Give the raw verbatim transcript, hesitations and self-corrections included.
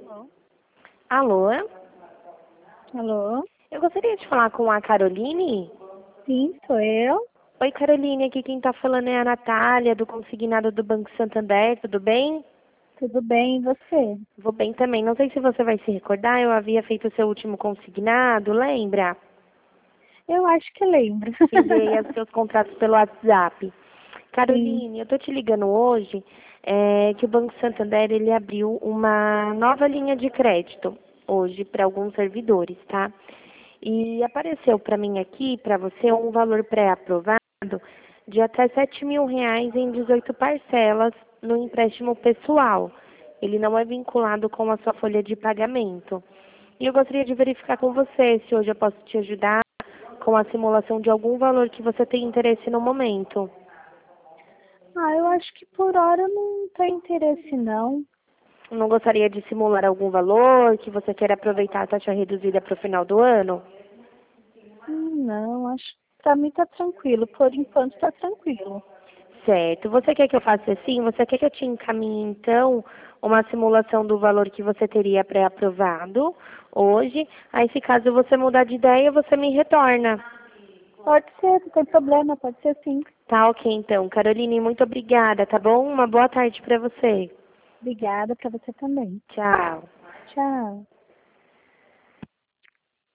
Alô? Alô? Alô? Eu gostaria de falar com a Caroline. Sim, sou eu. Oi, Caroline, aqui quem tá falando é a Natália, do Consignado do Banco Santander, tudo bem? Tudo bem, e você? Vou bem também. Não sei se você vai se recordar, eu havia feito o seu último consignado, lembra? Eu acho que lembro. Que enviei os seus contratos pelo WhatsApp. Sim. Caroline, eu tô te ligando hoje, é, que o Banco Santander, ele abriu uma nova linha de crédito hoje para alguns servidores, tá? E apareceu para mim aqui, para você, um valor pré-aprovado de até sete mil reais em dezoito parcelas no empréstimo pessoal. Ele não é vinculado com a sua folha de pagamento. E eu gostaria de verificar com você se hoje eu posso te ajudar com a simulação de algum valor que você tem interesse no momento. Ah, eu acho que por hora não tem interesse, não. Não gostaria de simular algum valor que você queira aproveitar a taxa reduzida para o final do ano? Hum, Não, acho que pra mim tá tranquilo. Por enquanto tá tranquilo. Certo. Você quer que eu faça assim? Você quer que eu te encaminhe, então, uma simulação do valor que você teria pré-aprovado hoje? Aí, se caso você mudar de ideia, você me retorna. Pode ser, não tem problema, pode ser sim. Tá ok, então. Caroline, muito obrigada, tá bom? Uma boa tarde para você. Obrigada pra você também. Tchau. Tchau.